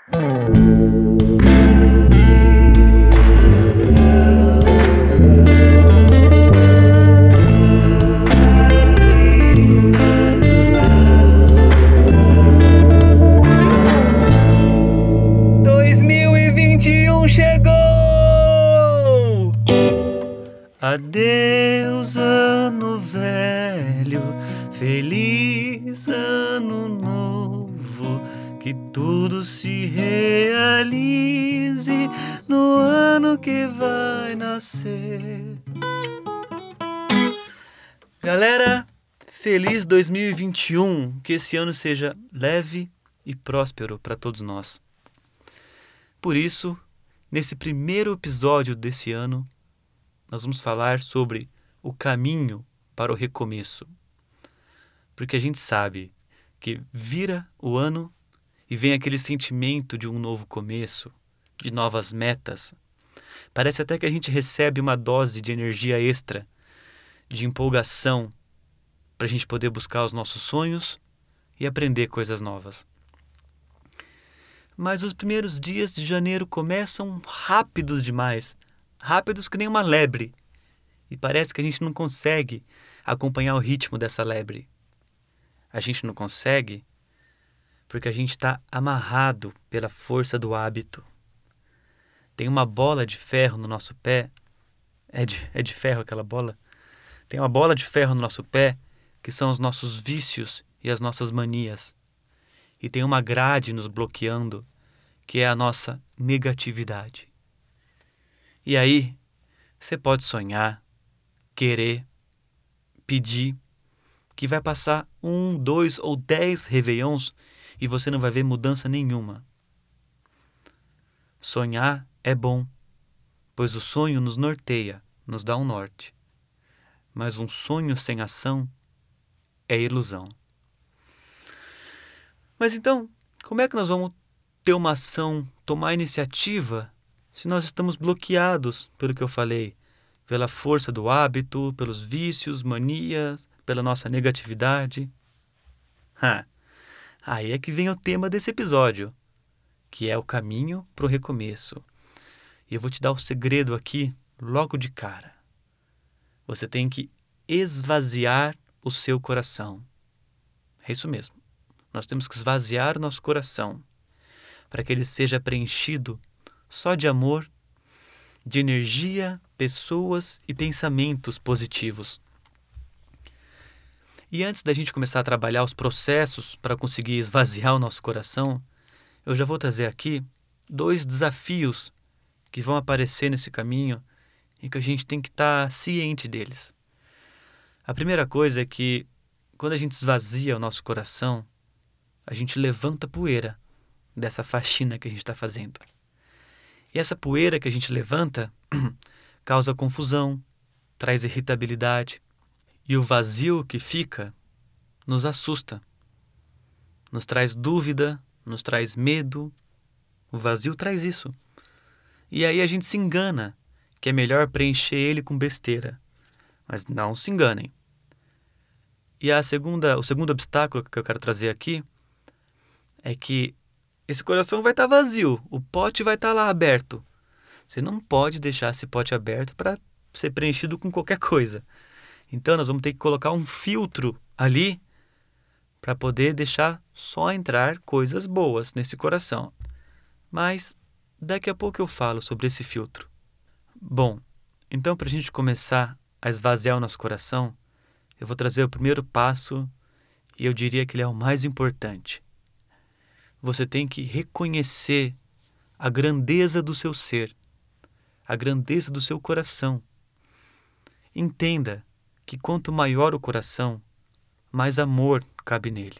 Adeus, ano velho, feliz ano novo, que tudo se realize no ano que vai nascer. Galera, feliz 2021, que esse ano seja leve e próspero para todos nós. Por isso, nesse primeiro episódio desse ano, nós vamos falar sobre o caminho para o recomeço. Porque a gente sabe que vira o ano e vem aquele sentimento de um novo começo, de novas metas. Parece até que a gente recebe uma dose de energia extra, de empolgação, para a gente poder buscar os nossos sonhos e aprender coisas novas. Mas os primeiros dias de janeiro começam rápidos demais. Rápidos que nem uma lebre. E parece que a gente não consegue acompanhar o ritmo dessa lebre. A gente não consegue porque a gente está amarrado pela força do hábito. Tem uma bola de ferro no nosso pé. É de ferro aquela bola? Tem uma bola de ferro no nosso pé que são os nossos vícios e as nossas manias. E tem uma grade nos bloqueando que é a nossa negatividade. E aí, você pode sonhar, querer, pedir, que vai passar 1, 2 ou 10 réveillons e você não vai ver mudança nenhuma. Sonhar é bom, pois o sonho nos norteia, nos dá um norte. Mas um sonho sem ação é ilusão. Mas então, como é que nós vamos ter uma ação, tomar iniciativa, se nós estamos bloqueados pelo que eu falei, pela força do hábito, pelos vícios, manias, pela nossa negatividade? Aí é que vem o tema desse episódio, que é o caminho para o recomeço. E eu vou te dar o segredo aqui, logo de cara. Você tem que esvaziar o seu coração. É isso mesmo. Nós temos que esvaziar o nosso coração para que ele seja preenchido só de amor, de energia, pessoas e pensamentos positivos. E antes da gente começar a trabalhar os processos para conseguir esvaziar o nosso coração, eu já vou trazer aqui 2 desafios que vão aparecer nesse caminho e que a gente tem que estar ciente deles. A primeira coisa é que quando a gente esvazia o nosso coração, a gente levanta poeira dessa faxina que a gente está fazendo. E essa poeira que a gente levanta causa confusão, traz irritabilidade. E o vazio que fica nos assusta, nos traz dúvida, nos traz medo. O vazio traz isso. E aí a gente se engana que é melhor preencher ele com besteira. Mas não se enganem. E o segundo obstáculo que eu quero trazer aqui é que esse coração vai estar vazio, o pote vai estar lá aberto. Você não pode deixar esse pote aberto para ser preenchido com qualquer coisa. Então nós vamos ter que colocar um filtro ali para poder deixar só entrar coisas boas nesse coração. Mas daqui a pouco eu falo sobre esse filtro. Bom, então para a gente começar a esvaziar o nosso coração, eu vou trazer o primeiro passo e eu diria que ele é o mais importante. Você tem que reconhecer a grandeza do seu ser, a grandeza do seu coração. Entenda que quanto maior o coração, mais amor cabe nele.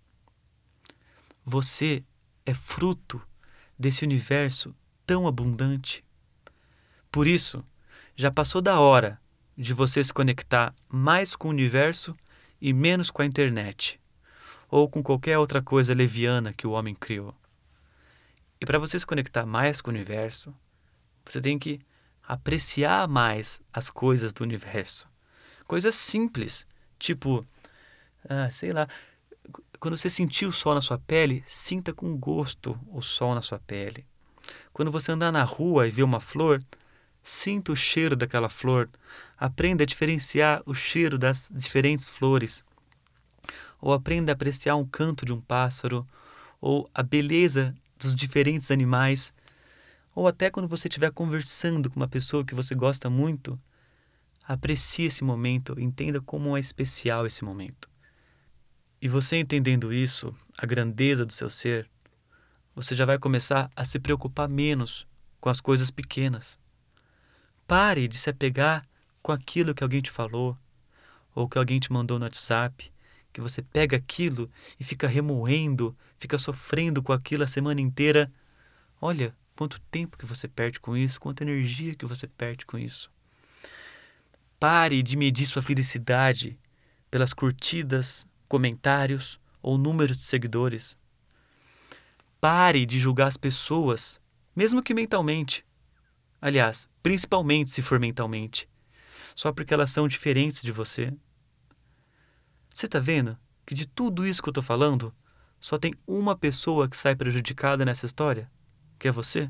Você é fruto desse universo tão abundante. Por isso, já passou da hora de você se conectar mais com o universo e menos com a internet, ou com qualquer outra coisa leviana que o homem criou. E para você se conectar mais com o universo, você tem que apreciar mais as coisas do universo. Coisas simples, tipo, Quando você sentir o sol na sua pele, sinta com gosto o sol na sua pele. Quando você andar na rua e ver uma flor, sinta o cheiro daquela flor. Aprenda a diferenciar o cheiro das diferentes flores. Ou aprenda a apreciar um canto de um pássaro, ou a beleza dos diferentes animais. Ou até quando você estiver conversando com uma pessoa que você gosta muito, aprecie esse momento, entenda como é especial esse momento. E você entendendo isso, a grandeza do seu ser, você já vai começar a se preocupar menos com as coisas pequenas. Pare de se apegar com aquilo que alguém te falou, ou que alguém te mandou no WhatsApp, que você pega aquilo e fica remoendo, fica sofrendo com aquilo a semana inteira. Olha quanto tempo que você perde com isso, quanta energia que você perde com isso. Pare de medir sua felicidade pelas curtidas, comentários ou números de seguidores. Pare de julgar as pessoas, mesmo que mentalmente. Aliás, principalmente se for mentalmente, só porque elas são diferentes de você. Você está vendo que de tudo isso que eu estou falando, só tem uma pessoa que sai prejudicada nessa história, que é você?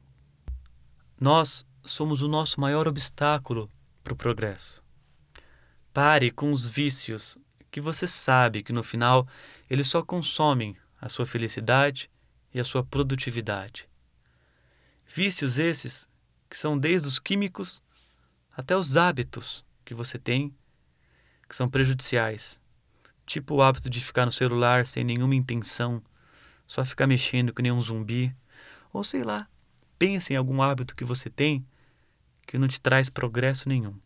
Nós somos o nosso maior obstáculo para o progresso. Pare com os vícios que você sabe que no final eles só consomem a sua felicidade e a sua produtividade. Vícios esses que são desde os químicos até os hábitos que você tem que são prejudiciais. Tipo o hábito de ficar no celular sem nenhuma intenção, só ficar mexendo que nem um zumbi. Ou sei lá, pense em algum hábito que você tem que não te traz progresso nenhum.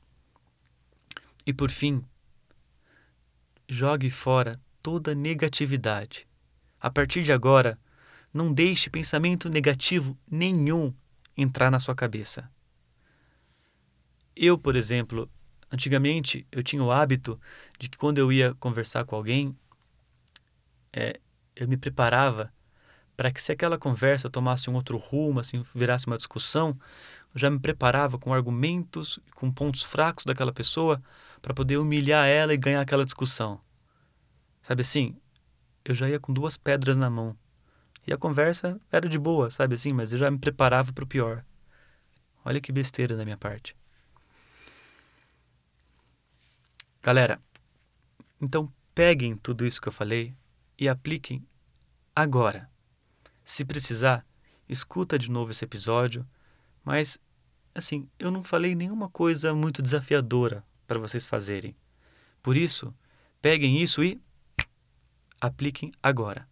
E por fim, jogue fora toda negatividade. A partir de agora, não deixe pensamento negativo nenhum entrar na sua cabeça. Eu, por exemplo, antigamente eu tinha o hábito de que quando eu ia conversar com alguém, eu me preparava para que se aquela conversa tomasse um outro rumo, assim, virasse uma discussão, eu já me preparava com argumentos, com pontos fracos daquela pessoa para poder humilhar ela e ganhar aquela discussão. Sabe assim? Eu já ia com 2 pedras na mão. E a conversa era de boa, sabe assim? Mas eu já me preparava para o pior. Olha que besteira da minha parte. Galera, então peguem tudo isso que eu falei e apliquem agora. Se precisar, escuta de novo esse episódio, mas, assim, eu não falei nenhuma coisa muito desafiadora para vocês fazerem. Por isso, peguem isso e apliquem agora.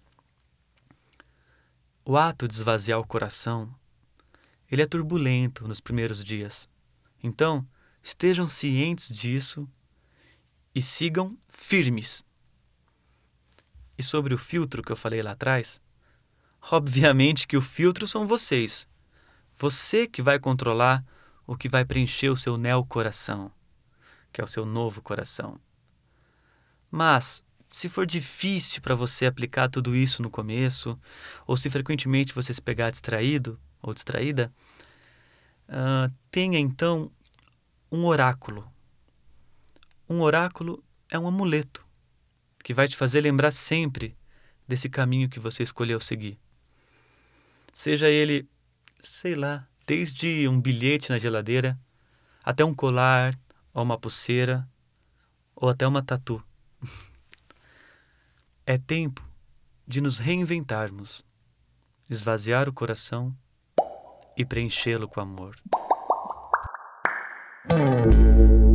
O ato de esvaziar o coração, ele é turbulento nos primeiros dias. Então, estejam cientes disso e sigam firmes. E sobre o filtro que eu falei lá atrás, obviamente que o filtro são vocês. Você que vai controlar o que vai preencher o seu neo-coração, que é o seu novo coração. Mas, se for difícil para você aplicar tudo isso no começo, ou se frequentemente você se pegar distraído ou distraída, tenha então um oráculo. Um oráculo é um amuleto que vai te fazer lembrar sempre desse caminho que você escolheu seguir. Seja ele, sei lá, desde um bilhete na geladeira, até um colar, ou uma pulseira, ou até uma tatu. É tempo de nos reinventarmos, esvaziar o coração e preenchê-lo com amor.